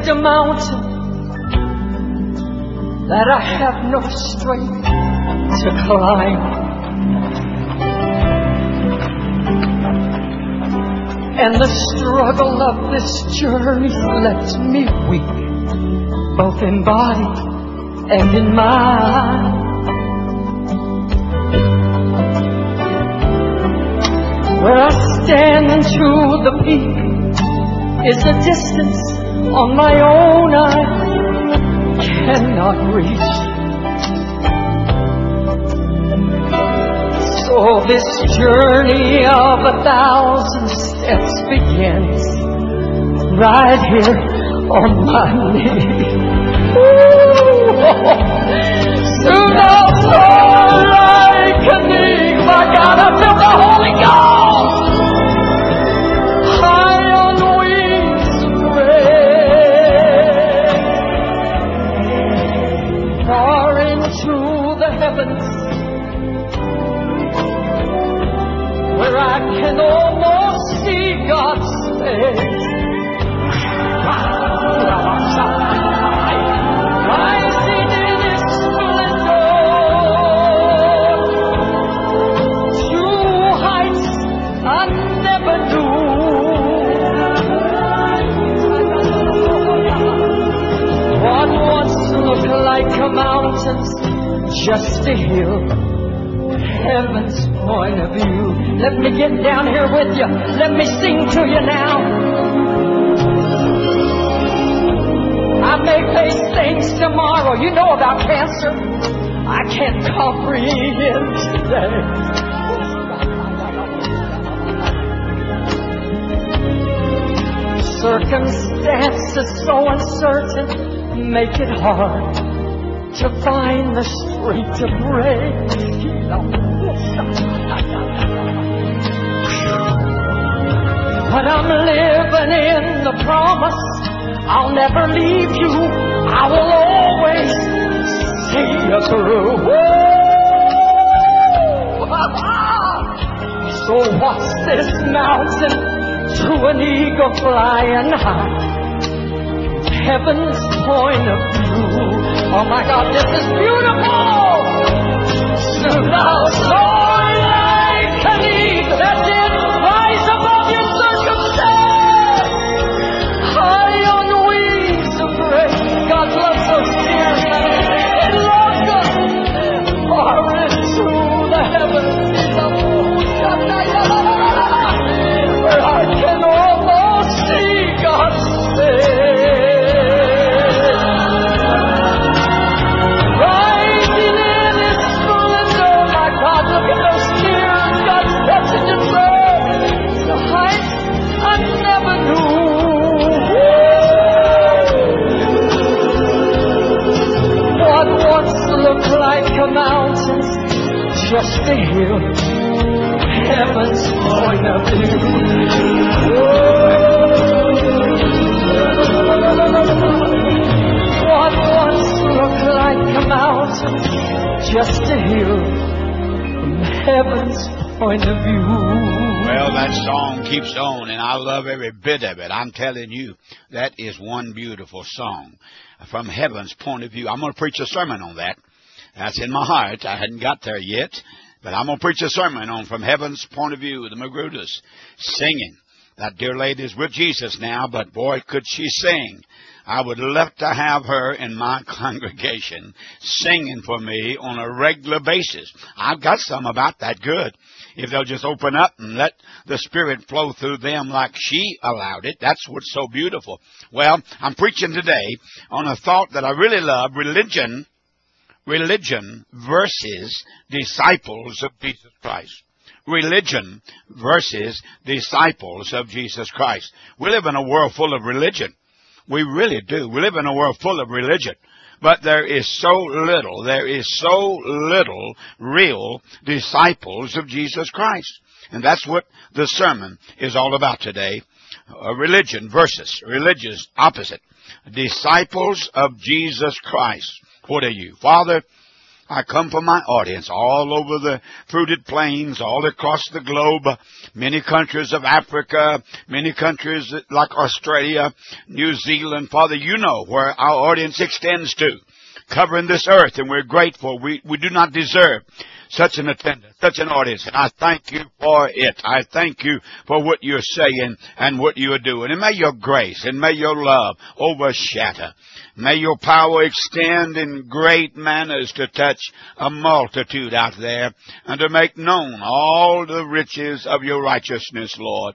a mountain that I have no strength to climb. And the struggle of this journey left me weak, both in body and in mind. Where I stand into the peak is a distance on my own I cannot reach. So this journey of 1,000 steps begins right here on my knees. Soon I'll soar like an eagle. My God, I feel the Holy Ghost. High on wings spread, far into the heavens, where I can almost see God's face. Rising in His splendor to heights I never knew. What once looked like a mountain, just a hill, heaven's point of view. Let me get down here with you. Let me sing to you now. I may face things tomorrow. You know about cancer. I can't comprehend today. Circumstances so uncertain make it hard to find the strength to pray. But I'm living in the promise, I'll never leave you, I will always see you through. So what's this mountain to an eagle flying high? Heaven's point of view. Oh my God, this is beautiful. Soon I'll soar like an eagle. That's it. Rise above your circumstance. High on wings of grace. God loves those tears. He loves us. Far into the heavens. Where I can almost see God's face. Rising in His splendor. My God, look at those tears. God's touching your soul. The heights I never knew. What once looked like a mountain, just a hill, heaven's point of view. What once looked like a mountain, just a hill, from heaven's point of view. Well, that song keeps on, and I love every bit of it. I'm telling you, that is one beautiful song. From heaven's point of view. I'm going to preach a sermon on that. That's in my heart. I hadn't got there yet. But I'm going to preach a sermon on From Heaven's Point of View, the Magrudas singing. That dear lady is with Jesus now, but boy, could she sing. I would love to have her in my congregation singing for me on a regular basis. I've got some about that good. If they'll just open up and let the Spirit flow through them like she allowed it, that's what's so beautiful. Well, I'm preaching today on a thought that I really love, religion versus disciples of Jesus Christ. Religion versus disciples of Jesus Christ. We live in a world full of religion. We really do. We live in a world full of religion. But there is so little real disciples of Jesus Christ. And that's what the sermon is all about today. Religion versus religious opposite. Disciples of Jesus Christ. What are you? Father, I come for my audience all over the fruited plains, all across the globe, many countries of Africa, many countries like Australia, New Zealand. Father, you know where our audience extends to, covering this earth, and we're grateful. We do not deserve such an attendance, such an audience, and I thank you for it. I thank you for what you're saying and what you're doing. And may your grace and may your love overshadow. May your power extend in great manners to touch a multitude out there and to make known all the riches of your righteousness, Lord.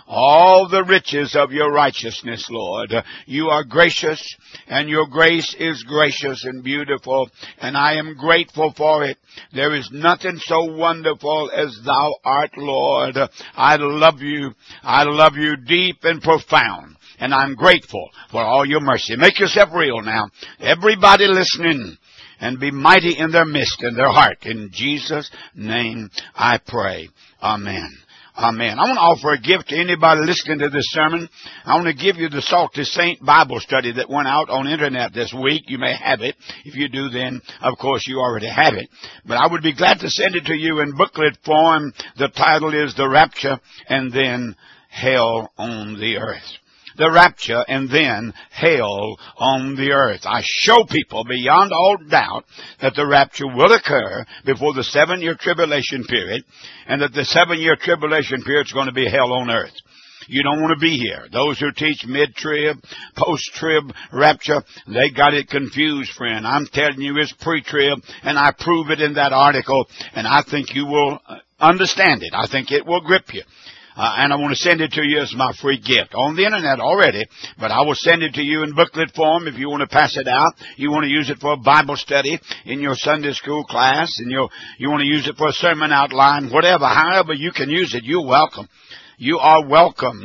All the riches of your righteousness, Lord. You are gracious, and your grace is gracious and beautiful, and I am grateful for it. There is nothing so wonderful as thou art, Lord. I love you. I love you deep and profound, and I'm grateful for all your mercy. Make yourself real now. Everybody listening, and be mighty in their midst and their heart. In Jesus' name I pray. Amen. Amen. I want to offer a gift to anybody listening to this sermon. I want to give you the Salty Saint Bible study that went out on internet this week. You may have it. If you do, then, of course, you already have it. But I would be glad to send it to you in booklet form. The title is The Rapture and Then Hell on the Earth. The rapture and then hell on the earth. I show people beyond all doubt that the rapture will occur before the 7-year tribulation period, and that the 7-year tribulation period is going to be hell on earth. You don't want to be here. Those who teach mid-trib, post-trib rapture, they got it confused, friend. I'm telling you it's pre-trib, and I prove it in that article, and I think you will understand it. I think it will grip you. And I want to send it to you as my free gift on the internet already, but I will send it to you in booklet form if you want to pass it out. You want to use it for a Bible study in your Sunday school class, and you want to use it for a sermon outline, whatever, however you can use it, you're welcome. You are welcome.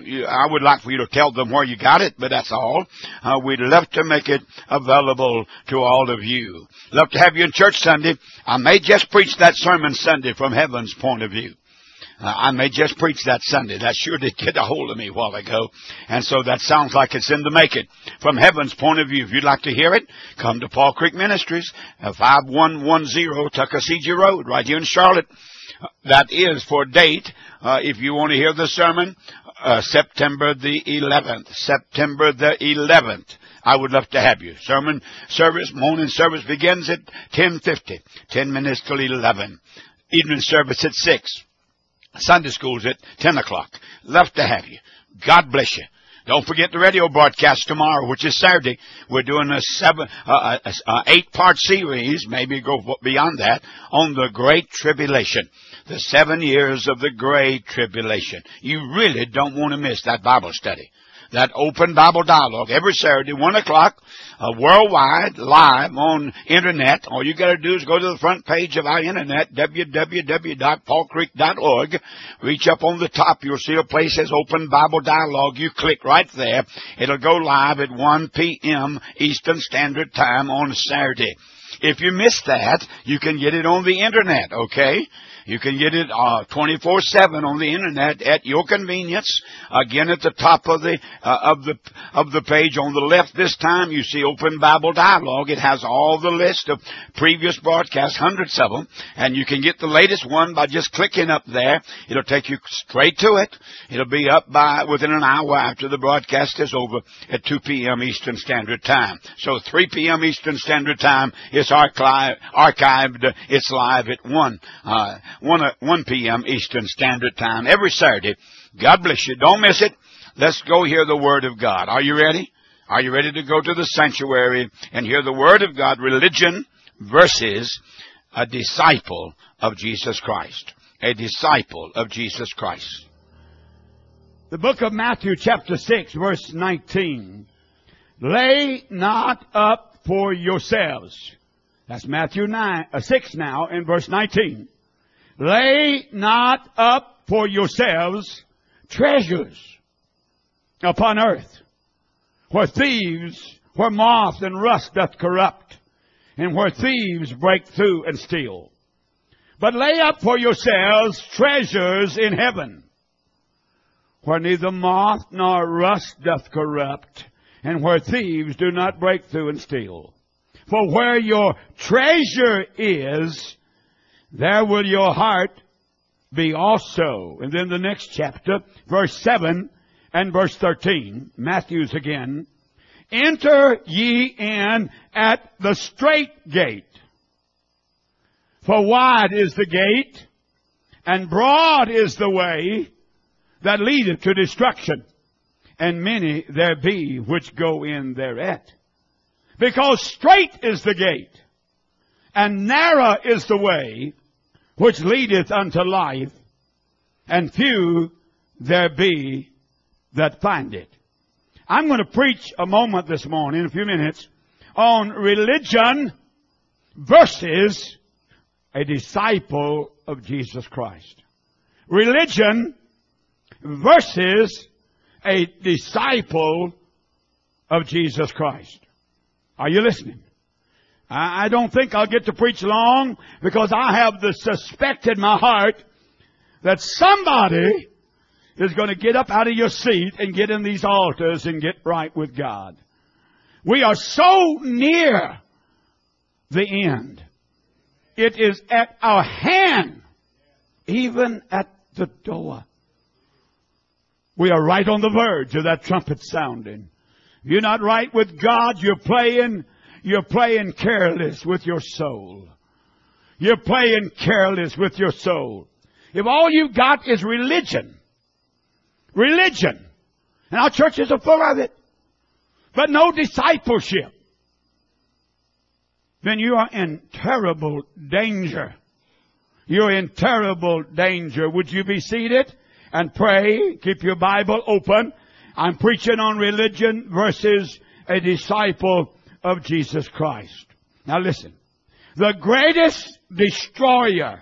I would like for you to tell them where you got it, but that's all. We'd love to make it available to all of you. Love to have you in church Sunday. I may just preach that sermon Sunday from heaven's point of view. I may just preach that Sunday. That sure did get a hold of me a while ago. And so that sounds like it's in the making. From heaven's point of view, if you'd like to hear it, come to Paul Creek Ministries, 5110 Tuckasegee Road, right here in Charlotte. That is for date, if you want to hear the sermon, September the 11th. September the 11th. I would love to have you. Sermon service, morning service begins at 10:50, 10 minutes till 11. Evening service at 6. Sunday school's at 10 o'clock. Love to have you. God bless you. Don't forget the radio broadcast tomorrow, which is Saturday. We're doing a 8-part series, maybe go beyond that, on the Great Tribulation. The 7 years of the Great Tribulation. You really don't want to miss that Bible study. That open Bible dialogue every Saturday, 1 o'clock, worldwide, live on internet. All you got to do is go to the front page of our internet, www.paulcreek.org. Reach up on the top, you'll see a place that says Open Bible Dialogue. You click right there. It'll go live at 1 p.m. Eastern Standard Time on Saturday. If you miss that, you can get it on the internet, okay? You can get it 24/7 on the internet at your convenience. Again, at the top of the page on the left this time, you see Open Bible Dialogue. It has all the list of previous broadcasts, hundreds of them, and you can get the latest one by just clicking up there. It'll take you straight to it. It'll be up within an hour after the broadcast is over at 2 p.m. Eastern Standard Time. So 3 p.m. Eastern Standard Time, it's archived. It's live at 1 p.m. Eastern Standard Time every Saturday. God bless you. Don't miss it. Let's go hear the Word of God. Are you ready? Are you ready to go to the sanctuary and hear the Word of God? Religion versus a disciple of Jesus Christ. A disciple of Jesus Christ. The book of Matthew chapter 6 verse 19. Lay not up for yourselves. That's Matthew 6 now in verse 19. Lay not up for yourselves treasures upon earth, where moth and rust doth corrupt, and where thieves break through and steal. But lay up for yourselves treasures in heaven, where neither moth nor rust doth corrupt, and where thieves do not break through and steal. For where your treasure is, there will your heart be also. And then the next chapter, verse 7 and verse 13, Matthew's again. Enter ye in at the strait gate. For wide is the gate, and broad is the way that leadeth to destruction, and many there be which go in thereat. Because strait is the gate, and narrow is the way which leadeth unto life, and few there be that find it. I'm going to preach a moment this morning, a few minutes, on religion versus a disciple of Jesus Christ. Religion versus a disciple of Jesus Christ. Are you listening? I don't think I'll get to preach long, because I have the suspect in my heart that somebody is going to get up out of your seat and get in these altars and get right with God. We are so near the end. It is at our hand, even at the door. We are right on the verge of that trumpet sounding. If you're not right with God, you're playing careless with your soul. You're playing careless with your soul. If all you've got is religion, and our churches are full of it, but no discipleship, then you are in terrible danger. You're in terrible danger. Would you be seated and pray? Keep your Bible open. I'm preaching on religion versus a disciple of Jesus Christ. Now listen. The greatest destroyer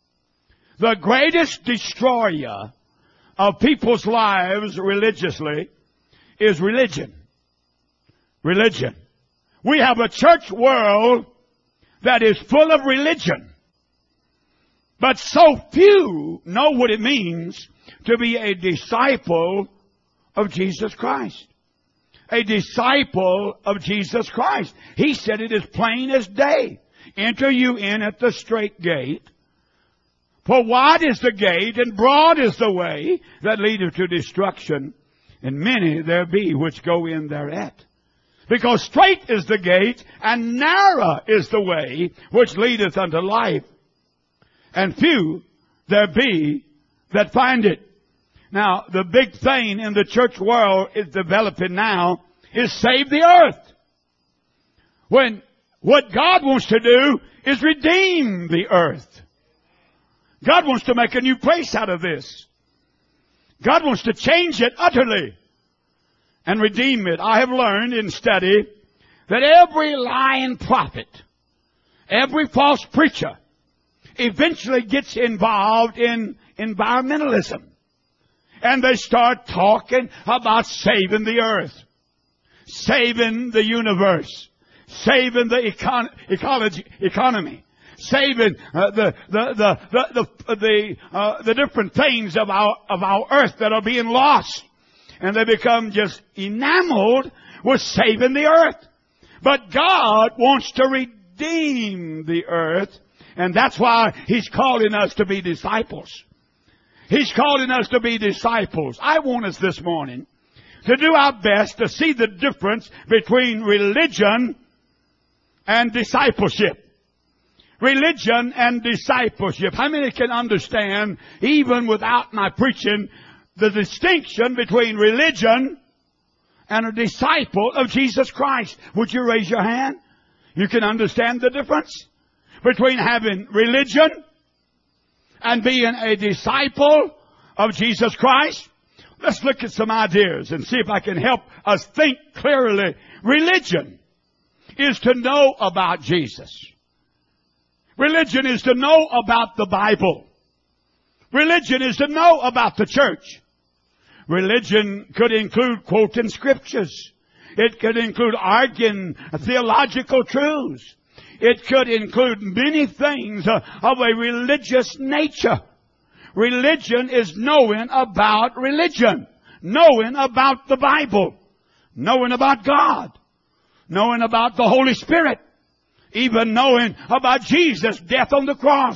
of people's lives religiously is religion. Religion. We have a church world that is full of religion. But so few know what it means to be a disciple of Jesus Christ. A disciple of Jesus Christ. He said it as plain as day. Enter you in at the strait gate. For wide is the gate, and broad is the way that leadeth to destruction, and many there be which go in thereat. Because strait is the gate, and narrow is the way which leadeth unto life, and few there be that find it. Now, the big thing in the church world is developing now is save the earth. When what God wants to do is redeem the earth. God wants to make a new place out of this. God wants to change it utterly and redeem it. I have learned in study that every lying prophet, every false preacher eventually gets involved in environmentalism. And they start talking about saving the earth, saving the universe, saving the economy, saving the different things of our earth that are being lost. And they become just enamored with saving the earth. But God wants to redeem the earth, and that's why He's calling us to be disciples. He's calling us to be disciples. I want us this morning to do our best to see the difference between religion and discipleship. Religion and discipleship. How many can understand, even without my preaching, the distinction between religion and a disciple of Jesus Christ? Would you raise your hand? You can understand the difference between having religion and being a disciple of Jesus Christ. Let's look at some ideas and see if I can help us think clearly. Religion is to know about Jesus. Religion is to know about the Bible. Religion is to know about the church. Religion could include quoting scriptures. It could include arguing theological truths. It could include many things of a religious nature. Religion is knowing about religion, knowing about the Bible, knowing about God, knowing about the Holy Spirit, even knowing about Jesus' death on the cross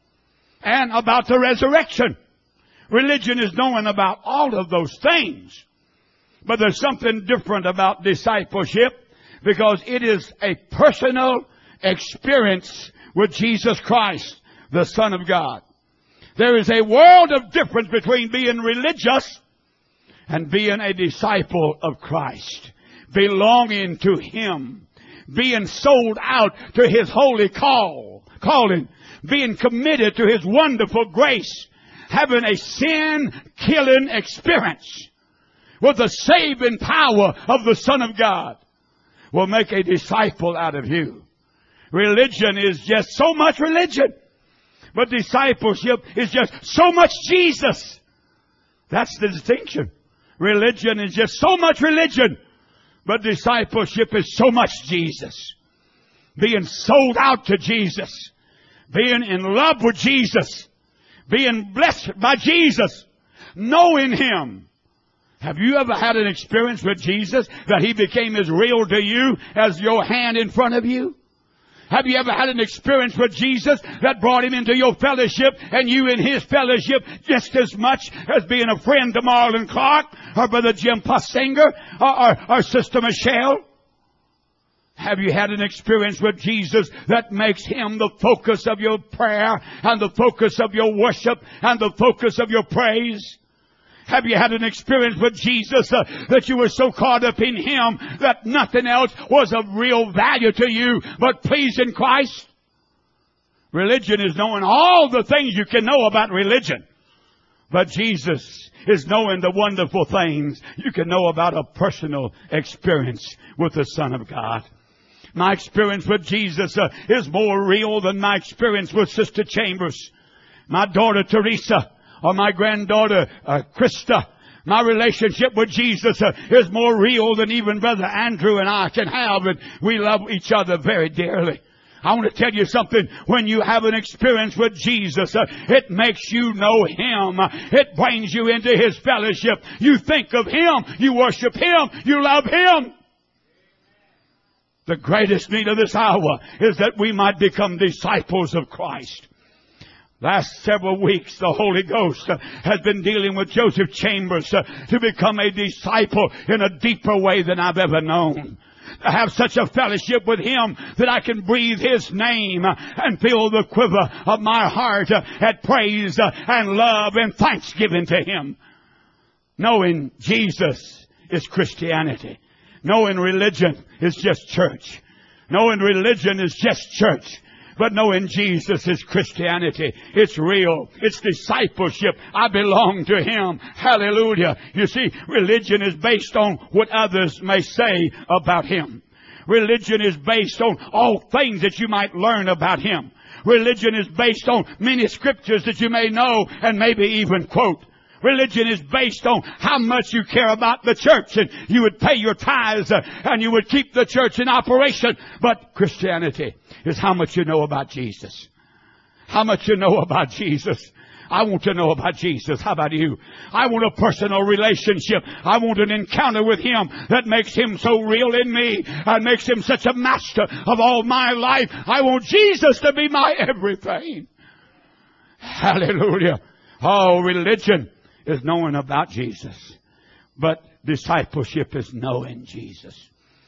and about the resurrection. Religion is knowing about all of those things. But there's something different about discipleship, because it is a personal experience with Jesus Christ, the Son of God. There is a world of difference between being religious and being a disciple of Christ, belonging to Him, being sold out to His holy calling, being committed to His wonderful grace, having a sin-killing experience with the saving power of the Son of God will make a disciple out of you. Religion is just so much religion, but discipleship is just so much Jesus. That's the distinction. Religion is just so much religion, but discipleship is so much Jesus. Being sold out to Jesus, being in love with Jesus, being blessed by Jesus, knowing Him. Have you ever had an experience with Jesus that He became as real to you as your hand in front of you? Have you ever had an experience with Jesus that brought Him into your fellowship and you in His fellowship just as much as being a friend to Marlon Clark or Brother Jim Pussinger or Sister Michelle? Have you had an experience with Jesus that makes Him the focus of your prayer and the focus of your worship and the focus of your praise? Have you had an experience with Jesus that you were so caught up in Him that nothing else was of real value to you but pleasing Christ? Religion is knowing all the things you can know about religion. But Jesus is knowing the wonderful things you can know about a personal experience with the Son of God. My experience with Jesus is more real than my experience with Sister Chambers, my daughter Teresa, or my granddaughter Krista. My relationship with Jesus is more real than even Brother Andrew and I can have, and we love each other very dearly. I want to tell you something. When you have an experience with Jesus, it makes you know Him. It brings you into His fellowship. You think of Him. You worship Him. You love Him. The greatest need of this hour is that we might become disciples of Christ. Last several weeks, the Holy Ghost has been dealing with Joseph Chambers to become a disciple in a deeper way than I've ever known. To have such a fellowship with Him that I can breathe His name and feel the quiver of my heart at praise and love and thanksgiving to Him. Knowing Jesus is Christianity. Knowing religion is just church. Knowing religion is just church. But knowing Jesus is Christianity. It's real. It's discipleship. I belong to Him. Hallelujah. You see, religion is based on what others may say about Him. Religion is based on all things that you might learn about Him. Religion is based on many scriptures that you may know and maybe even quote. Religion is based on how much you care about the church, and you would pay your tithes and you would keep the church in operation. But Christianity is how much you know about Jesus. How much you know about Jesus. I want to know about Jesus. How about you? I want a personal relationship. I want an encounter with Him that makes Him so real in me and makes Him such a master of all my life. I want Jesus to be my everything. Hallelujah. Oh, religion is knowing about Jesus. But discipleship is knowing Jesus.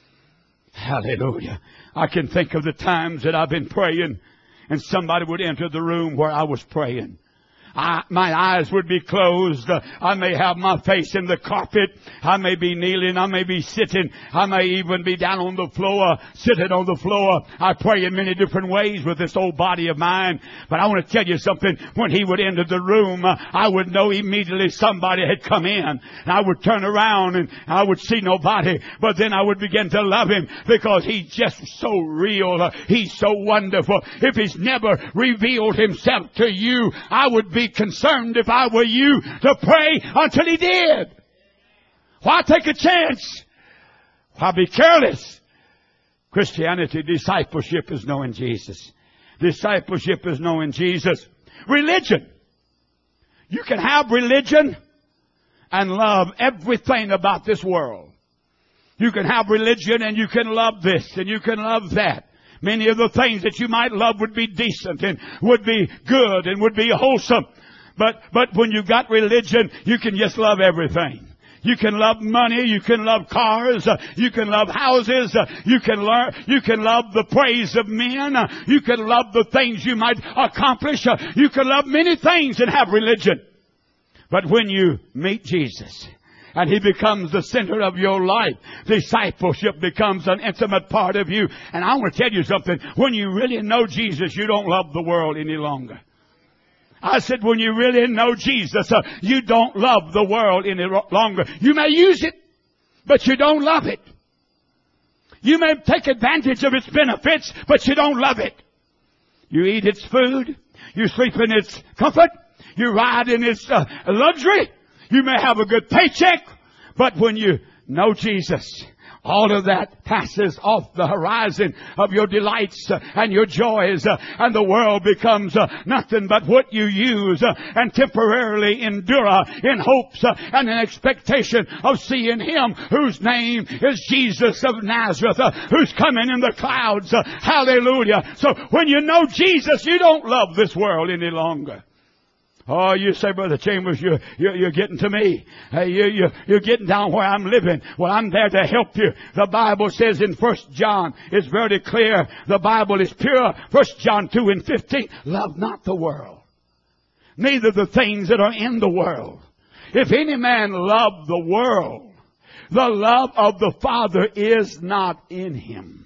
Hallelujah. I can think of the times that I've been praying and somebody would enter the room where I was praying. My eyes would be closed. I may have my face in the carpet. I may be kneeling. I may be sitting. I may even be down on the floor, sitting on the floor. I pray in many different ways with this old body of mine. But I want to tell you something. When He would enter the room, I would know immediately somebody had come in. And I would turn around and I would see nobody. But then I would begin to love Him because He's just so real. He's so wonderful. If He's never revealed Himself to you, I would be concerned, if I were you, to pray until He did. Why take a chance? Why be careless? Christianity, discipleship is knowing Jesus. Discipleship is knowing Jesus. Religion. You can have religion and love everything about this world. You can have religion and you can love this and you can love that. Many of the things that you might love would be decent and would be good and would be wholesome. But when you got religion, you can just love everything. You can love money, you can love cars, you can love houses, you can love the praise of men, you can love the things you might accomplish, you can love many things and have religion. But when you meet Jesus, and He becomes the center of your life, discipleship becomes an intimate part of you. And I want to tell you something, when you really know Jesus, you don't love the world any longer. I said, when you really know Jesus, you don't love the world any longer. You may use it, but you don't love it. You may take advantage of its benefits, but you don't love it. You eat its food. You sleep in its comfort. You ride in its luxury. You may have a good paycheck, but when you know Jesus, all of that passes off the horizon of your delights and your joys, and the world becomes nothing but what you use and temporarily endure in hopes and an expectation of seeing Him whose name is Jesus of Nazareth, who's coming in the clouds. Hallelujah. So when you know Jesus, you don't love this world any longer. Oh, you say, Brother Chambers, you're getting to me. You're getting down where I'm living. Well, I'm there to help you. The Bible says in 1 John, it's very clear. The Bible is pure. 1 John 2:15, love not the world, neither the things that are in the world. If any man love the world, the love of the Father is not in him.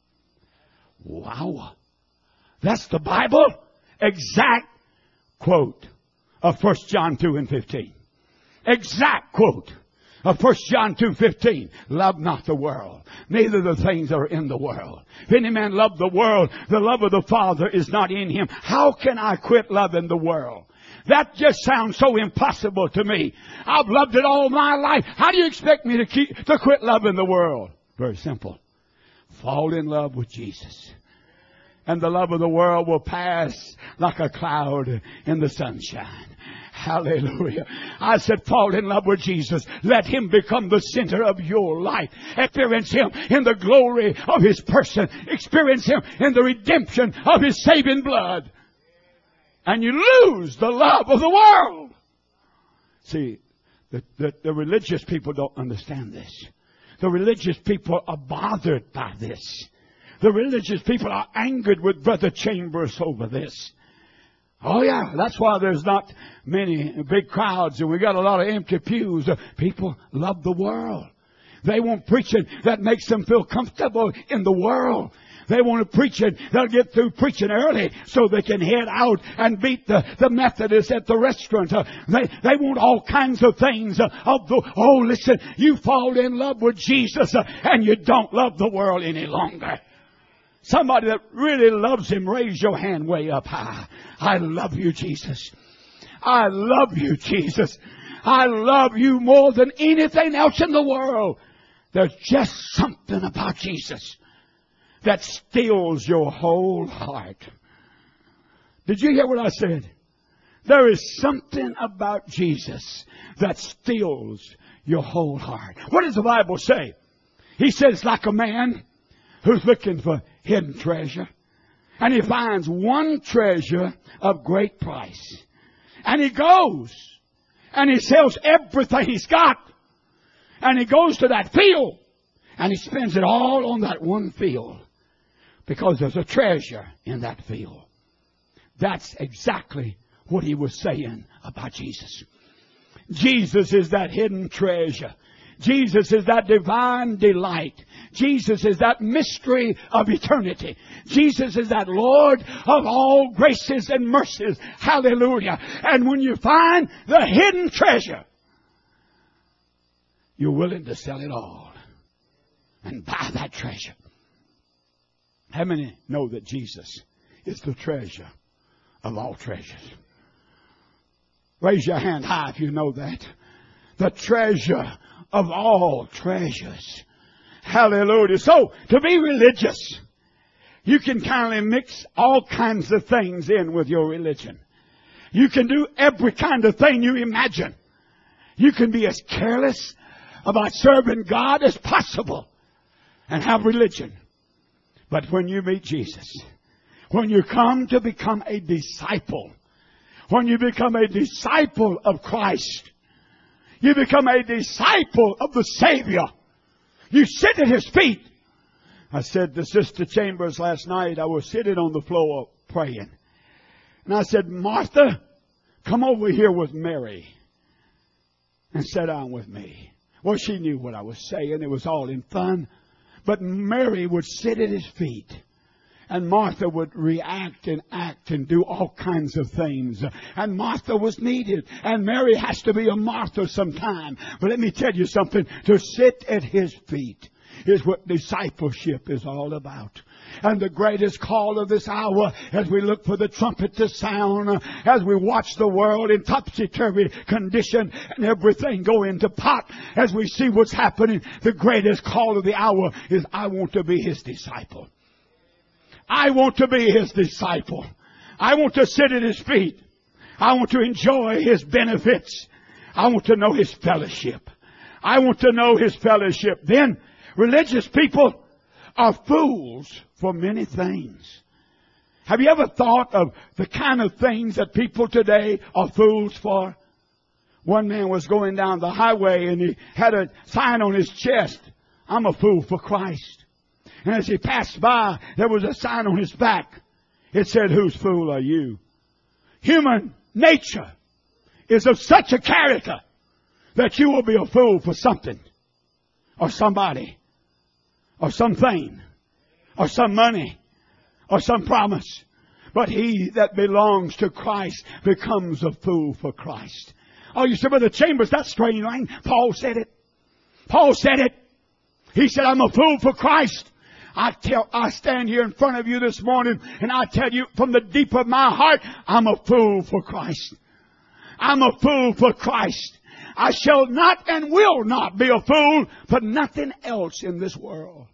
Wow. That's the Bible. Exact quote of 1 John 2:15. Exact quote of 1 John 2:15. Love not the world, neither the things that are in the world. If any man love the world, the love of the Father is not in him. How can I quit loving the world? That just sounds so impossible to me. I've loved it all my life. How do you expect me to quit loving the world? Very simple. Fall in love with Jesus. And the love of the world will pass like a cloud in the sunshine. Hallelujah. I said, fall in love with Jesus. Let Him become the center of your life. Experience Him in the glory of His person. Experience Him in the redemption of His saving blood. And you lose the love of the world. See, the religious people don't understand this. The religious people are bothered by this. The religious people are angered with Brother Chambers over this. Oh yeah, that's why there's not many big crowds and we got a lot of empty pews. People love the world. They want preaching that makes them feel comfortable in the world. They want to preach it. They'll get through preaching early so they can head out and beat the Methodists at the restaurant. They want all kinds of things. Listen, you fall in love with Jesus and you don't love the world any longer. Somebody that really loves Him, raise your hand way up high. I love you, Jesus. I love you, Jesus. I love you more than anything else in the world. There's just something about Jesus that steals your whole heart. Did you hear what I said? There is something about Jesus that steals your whole heart. What does the Bible say? He says, like a man who's looking for hidden treasure. And he finds one treasure of great price. And he goes and he sells everything he's got. And he goes to that field and he spends it all on that one field. Because there's a treasure in that field. That's exactly what he was saying about Jesus. Jesus is that hidden treasure. Jesus is that divine delight. Jesus is that mystery of eternity. Jesus is that Lord of all graces and mercies. Hallelujah. And when you find the hidden treasure, you're willing to sell it all and buy that treasure. How many know that Jesus is the treasure of all treasures? Raise your hand high if you know that. The treasure of all treasures. Hallelujah. So, to be religious, you can kind of mix all kinds of things in with your religion. You can do every kind of thing you imagine. You can be as careless about serving God as possible and have religion. But when you meet Jesus, when you come to become a disciple, when you become a disciple of Christ, you become a disciple of the Savior. You sit at His feet. I said to Sister Chambers last night, I was sitting on the floor praying. And I said, Martha, come over here with Mary and sit down with me. Well, she knew what I was saying. It was all in fun. But Mary would sit at His feet. And Martha would react and act and do all kinds of things. And Martha was needed. And Mary has to be a Martha sometime. But let me tell you something. To sit at His feet is what discipleship is all about. And the greatest call of this hour, as we look for the trumpet to sound, as we watch the world in topsy-turvy condition and everything go into pot, as we see what's happening, the greatest call of the hour is, I want to be His disciple. I want to be His disciple. I want to sit at His feet. I want to enjoy His benefits. I want to know His fellowship. I want to know His fellowship. Then, religious people are fools for many things. Have you ever thought of the kind of things that people today are fools for? One man was going down the highway and he had a sign on his chest, I'm a fool for Christ. And as he passed by, there was a sign on his back. It said, whose fool are you? Human nature is of such a character that you will be a fool for something or somebody or something or some money or some promise. But he that belongs to Christ becomes a fool for Christ. Oh, you say, Brother Chambers, that's strange, right? Paul said it. Paul said it. He said, I'm a fool for Christ. I stand here in front of you this morning and I tell you from the deep of my heart, I'm a fool for Christ. I'm a fool for Christ. I shall not and will not be a fool for nothing else in this world.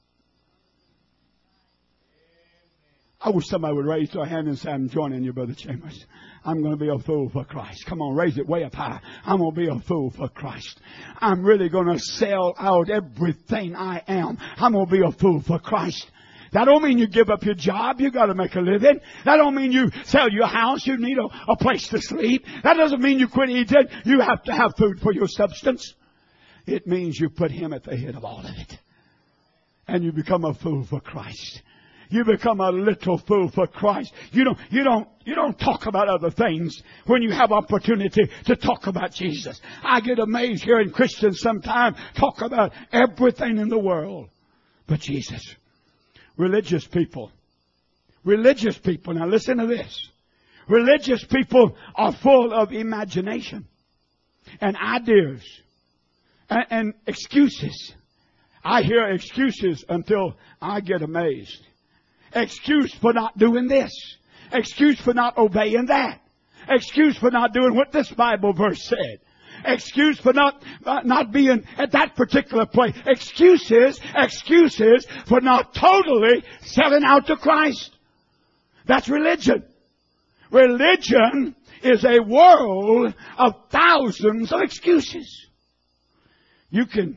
I wish somebody would raise their hand and say, I'm joining you, Brother Chambers. I'm going to be a fool for Christ. Come on, raise it way up high. I'm going to be a fool for Christ. I'm really going to sell out everything I am. I'm going to be a fool for Christ. That don't mean you give up your job. You got to make a living. That don't mean you sell your house. You need a place to sleep. That doesn't mean you quit eating. You have to have food for your substance. It means you put Him at the head of all of it. And you become a fool for Christ. You become a little fool for Christ. You don't talk about other things when you have opportunity to talk about Jesus. I get amazed hearing Christians sometimes talk about everything in the world but Jesus. Religious people, now listen to this. Religious people are full of imagination and ideas and excuses. I hear excuses until I get amazed. Excuse for not doing this. Excuse for not obeying that. Excuse for not doing what this Bible verse said. Excuse for not being at that particular place. Excuses for not totally selling out to Christ. That's religion. Religion is a world of thousands of excuses. If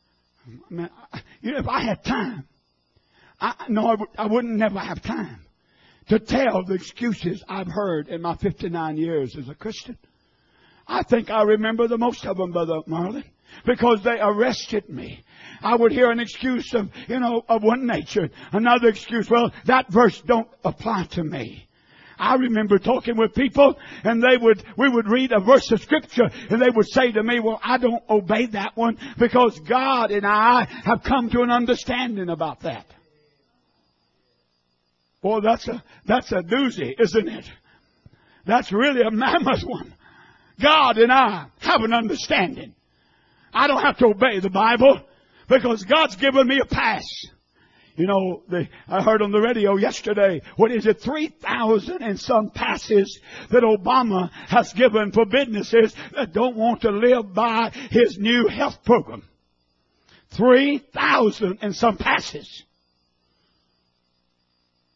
I had time, I wouldn't never have time to tell the excuses I've heard in my 59 years as a Christian. I think I remember the most of them, Brother Marlin, because they arrested me. I would hear an excuse of one nature. Another excuse, well, that verse don't apply to me. I remember talking with people and we would read a verse of Scripture and they would say to me, well, I don't obey that one because God and I have come to an understanding about that. Well, that's a doozy, isn't it? That's really a mammoth one. God and I have an understanding. I don't have to obey the Bible because God's given me a pass. I heard on the radio yesterday, 3,000 and some passes that Obama has given for businesses that don't want to live by his new health program. 3,000 and some passes.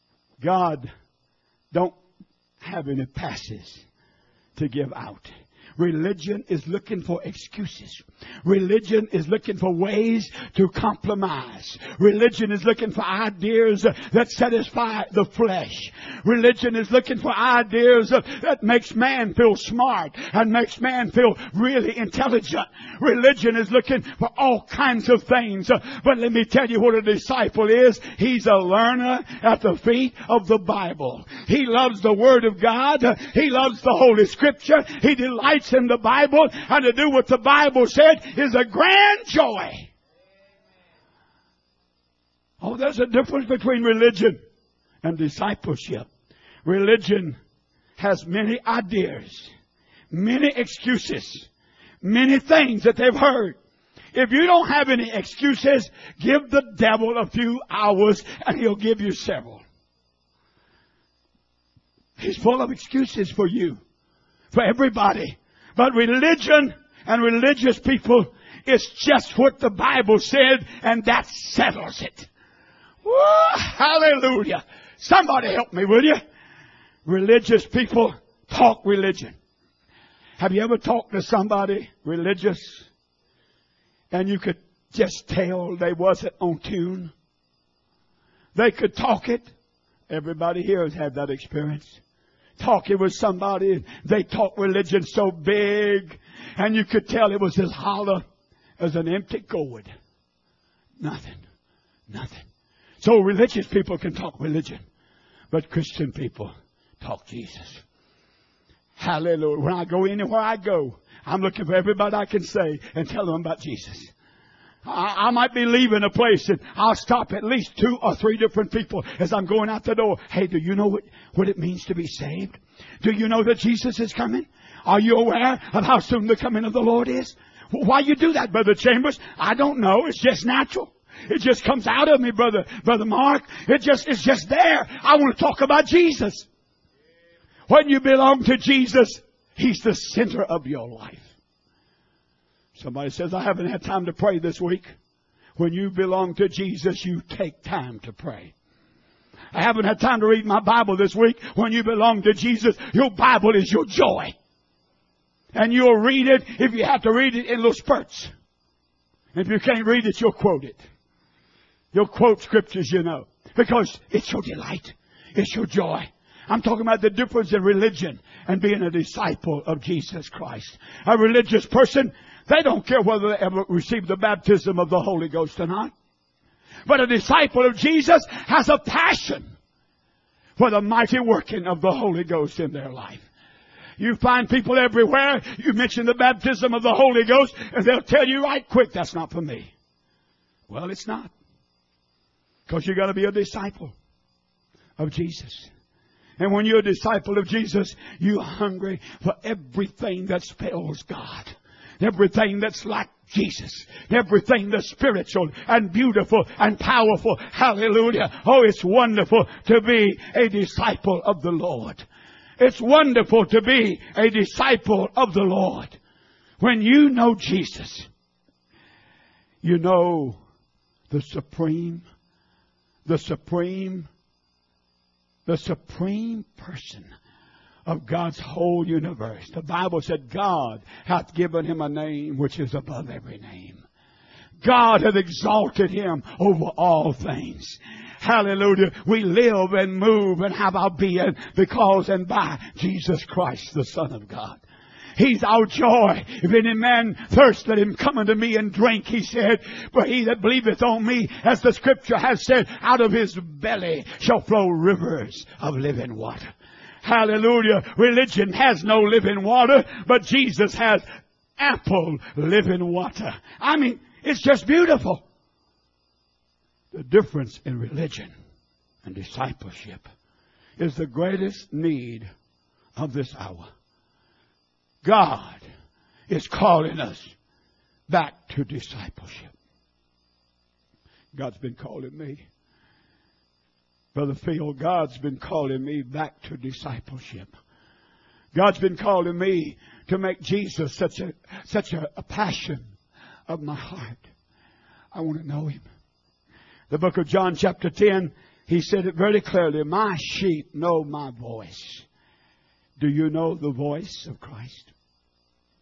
God don't have any passes to give out. Religion is looking for excuses. Religion is looking for ways to compromise. Religion is looking for ideas that satisfy the flesh. Religion is looking for ideas that makes man feel smart and makes man feel really intelligent. Religion is looking for all kinds of things. But let me tell you what a disciple is. He's a learner at the feet of the Bible. He loves the Word of God. He loves the Holy Scripture. He delights in the Bible. And to do what the Bible said is a grand joy. Oh, there's a difference between religion and discipleship. Religion has many ideas, many excuses, many things that they've heard. If you don't have any excuses, give the devil a few hours and he'll give you several. He's full of excuses for you, for everybody. But religion and religious people, it's just what the Bible said, and that settles it. Whoa, hallelujah. Somebody help me, will you? Religious people talk religion. Have you ever talked to somebody religious and you could just tell they wasn't on tune? They could talk it. Everybody here has had that experience. Talking with somebody, they talk religion so big, and you could tell it was as hollow as an empty gourd. Nothing. So religious people can talk religion, but Christian people talk Jesus. Hallelujah. When I go anywhere I go, I'm looking for everybody I can say and tell them about Jesus. I might be leaving a place and I'll stop at least 2 or 3 different people as I'm going out the door. Hey, do you know what it means to be saved? Do you know that Jesus is coming? Are you aware of how soon the coming of the Lord is? Why you do that, Brother Chambers? I don't know. It's just natural. It just comes out of me, Brother Mark. It's just there. I want to talk about Jesus. When you belong to Jesus, He's the center of your life. Somebody says, I haven't had time to pray this week. When you belong to Jesus, you take time to pray. I haven't had time to read my Bible this week. When you belong to Jesus, your Bible is your joy. And you'll read it if you have to read it in little spurts. If you can't read it, you'll quote it. You'll quote scriptures, you know. Because it's your delight. It's your joy. I'm talking about the difference in religion and being a disciple of Jesus Christ. A religious person, they don't care whether they ever receive the baptism of the Holy Ghost or not. But a disciple of Jesus has a passion for the mighty working of the Holy Ghost in their life. You find people everywhere, you mention the baptism of the Holy Ghost, and they'll tell you right quick, that's not for me. Well, it's not. Because you've got to be a disciple of Jesus. And when you're a disciple of Jesus, you're hungry for everything that spells God. Everything that's like Jesus. Everything that's spiritual and beautiful and powerful. Hallelujah. Oh, it's wonderful to be a disciple of the Lord. It's wonderful to be a disciple of the Lord. When you know Jesus, you know the supreme person of God's whole universe. The Bible said God hath given him a name which is above every name. God hath exalted him over all things. Hallelujah. We live and move and have our being because and by Jesus Christ, the Son of God. He's our joy. If any man thirst, let him come unto me and drink, he said. For he that believeth on me, as the scripture has said, out of his belly shall flow rivers of living water. Hallelujah. Religion has no living water, but Jesus has ample living water. I mean, it's just beautiful. The difference in religion and discipleship is the greatest need of this hour. God is calling us back to discipleship. God's been calling me. Brother Phil, God's been calling me back to discipleship. God's been calling me to make Jesus such a passion of my heart. I want to know Him. The book of John chapter 10, He said it very clearly. My sheep know my voice. Do you know the voice of Christ?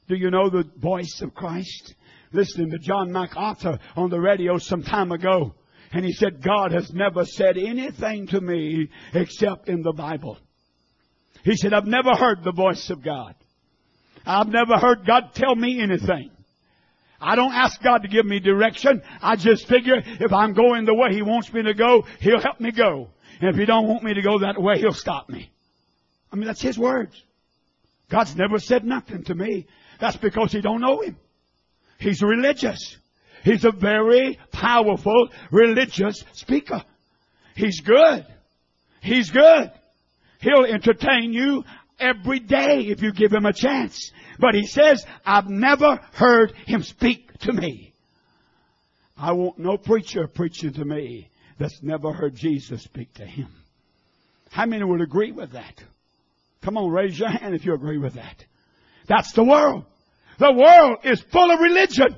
Do you know the voice of Christ? Listening to John MacArthur on the radio some time ago. And he said, God has never said anything to me except in the Bible. He said, I've never heard the voice of God. I've never heard God tell me anything. I don't ask God to give me direction. I just figure if I'm going the way He wants me to go, He'll help me go. And if He don't want me to go that way, He'll stop me. I mean, that's His words. God's never said nothing to me. That's because He don't know Him. He's religious. He's a very powerful religious speaker. He's good. He's good. He'll entertain you every day if you give Him a chance. But He says, I've never heard Him speak to me. I want no preacher preaching to me that's never heard Jesus speak to him. How many would agree with that? Come on, raise your hand if you agree with that. That's the world. The world is full of religion.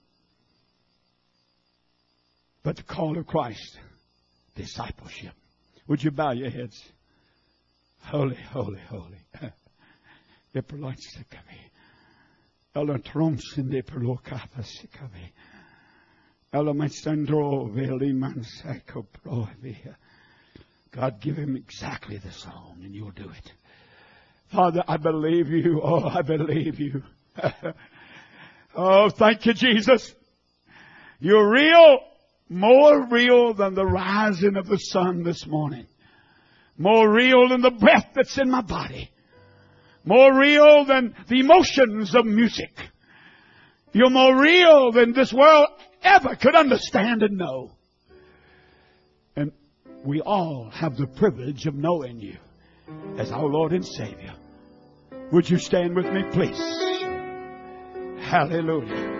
But the call of Christ, discipleship. Would you bow your heads? Holy, holy, holy. God, give him exactly the song and you'll do it. Father, I believe you. Oh, I believe you. Oh, thank you, Jesus. You're real, more real than the rising of the sun this morning. More real than the breath that's in my body. More real than the emotions of music. You're more real than this world ever could understand and know. And we all have the privilege of knowing you as our Lord and Savior. Would you stand with me, please? Hallelujah.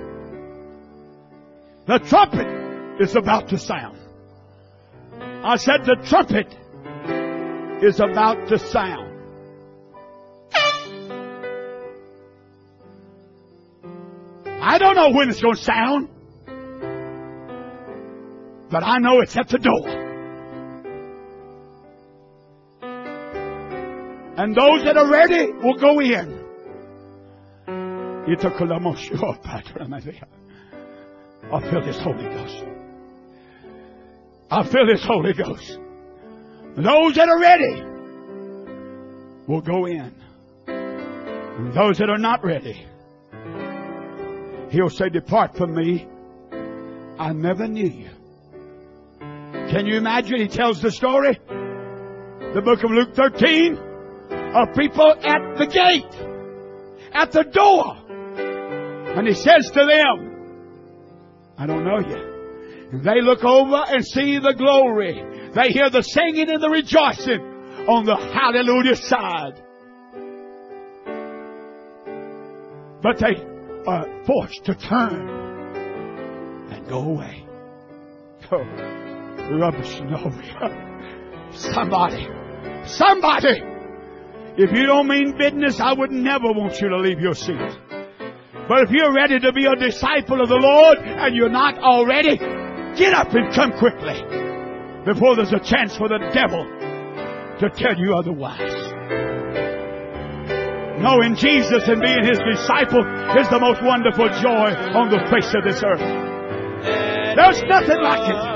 The trumpet is about to sound. I said the trumpet is about to sound. I don't know when it's going to sound, but I know it's at the door. And those that are ready will go in. I feel this Holy Ghost. I feel this Holy Ghost. Those that are ready will go in. And those that are not ready, He'll say, depart from me. I never knew you. Can you imagine? He tells the story. The book of Luke 13 of people at the gate, at the door. And He says to them, I don't know you. And they look over and see the glory. They hear the singing and the rejoicing on the hallelujah side. But they are forced to turn and go away. Oh, rubbish. No. Somebody. If you don't mean business, I would never want you to leave your seat. But if you're ready to be a disciple of the Lord and you're not already, get up and come quickly before there's a chance for the devil to tell you otherwise. Knowing Jesus and being His disciple is the most wonderful joy on the face of this earth. There's nothing like it.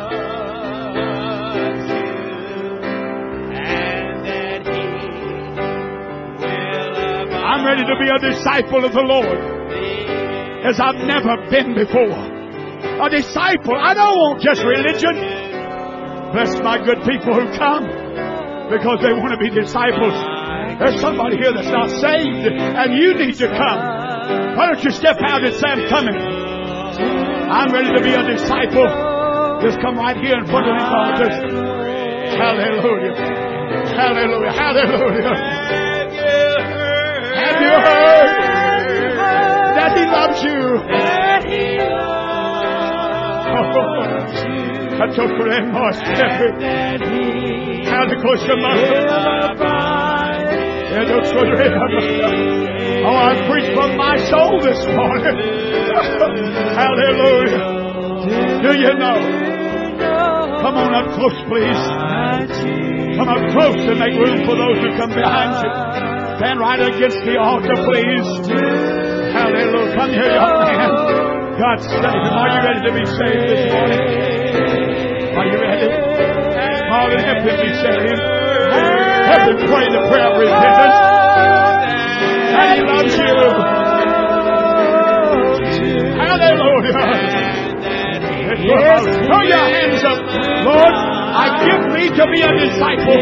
I'm ready to be a disciple of the Lord as I've never been before. A disciple. I don't want just religion. Bless my good people who come because they want to be disciples. There's somebody here that's not saved and you need to come. Why don't you step out and say, I'm coming. I'm ready to be a disciple. Just come right here in front of these altars. Hallelujah. Hallelujah. Hallelujah. Have you heard that He loves you? That He loves you. Oh, I preached from my soul this morning. Hallelujah. Do you know? Come on up close, please. Come up close and make room for those who come behind you. Stand right against the altar, please. Hallelujah. Come here, young man. God save him. Are you ready to be saved this morning? Are you ready? Father, help him be saved. Help him pray the prayer of repentance. And he loves you. Hallelujah. Throw your hands up. Lord, I give me to be a disciple.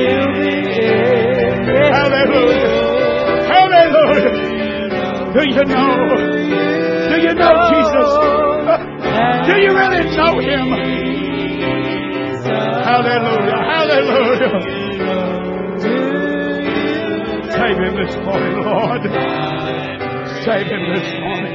Hallelujah. Hallelujah. Do you know? Do you know Jesus? Do you really know him? Hallelujah. Hallelujah. Save him this morning, Lord. Save him this morning.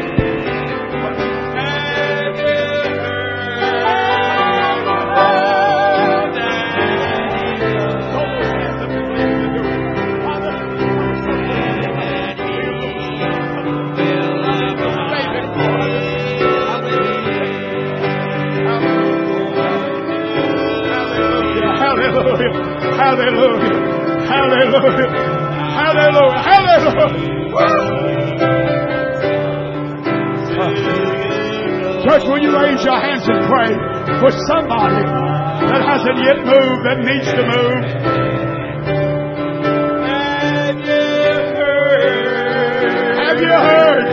Hallelujah. Hallelujah. Hallelujah. Hallelujah. Church, will you raise your hands and pray for somebody that hasn't yet moved, that needs to move? Have you heard?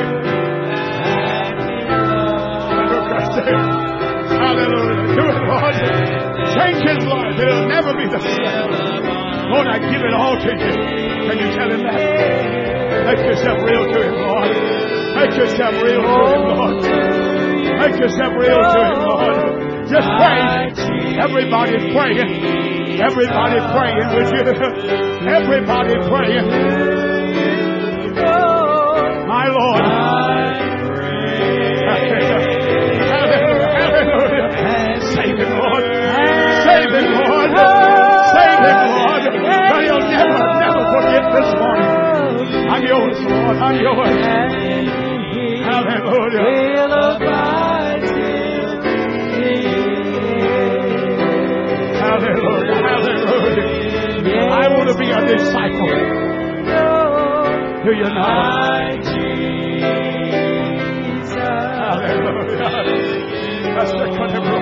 Hallelujah. Do it, Lord. Change his life. It'll never be the same. Lord, I give it all to you. Can you tell him that? Make yourself real to him, Lord. Make yourself real to him, Lord. Make yourself real to him, Lord. Just pray. Everybody praying. Everybody praying with you. Everybody praying. My Lord. Hallelujah. Save him, Lord. Save him, Lord. Save him, Lord. But he'll never forget this morning. I'm yours, Lord. I'm yours. Hallelujah. Hallelujah. Hallelujah. I want to be a disciple. Do you know? Hallelujah. That's the kind of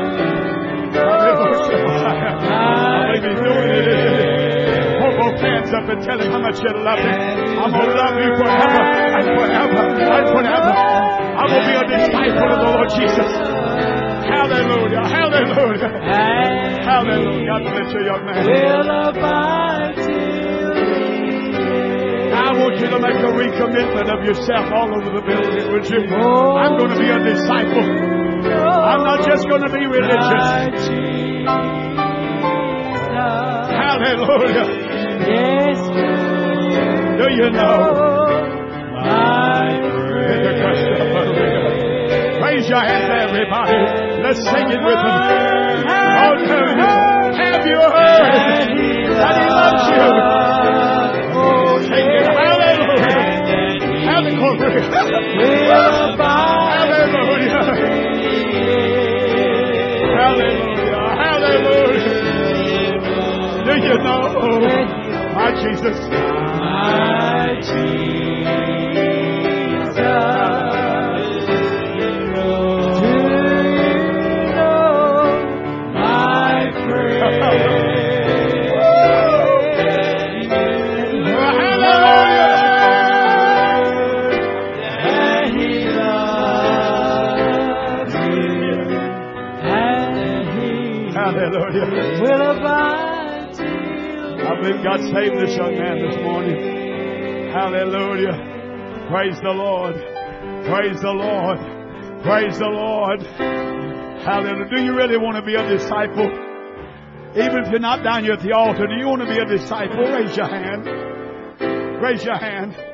hold both hands up and tell him how much you love him. I'm going to love you forever and forever and forever. I will be a disciple of the Lord Jesus. Hallelujah. Hallelujah. Hallelujah. God bless you, young man. I want you to make a recommitment of yourself all over the building, would you? I'm going to be a disciple. I'm not just going to be religious. Hallelujah. Do you know? Raise your hands, everybody. Let's sing it with them. Oh, have you heard that he loves you? Oh, sing it. Hallelujah. Hallelujah. Hallelujah. Hallelujah. Hallelujah. Do you know, my Jesus? My Jesus. Do you know my friend? Hallelujah. That he loves you. Hallelujah. Will abide. I believe God saved this young man this morning. Hallelujah. Praise the Lord. Praise the Lord. Praise the Lord. Hallelujah. Do you really want to be a disciple? Even if you're not down here at the altar, do you want to be a disciple? Raise your hand. Raise your hand.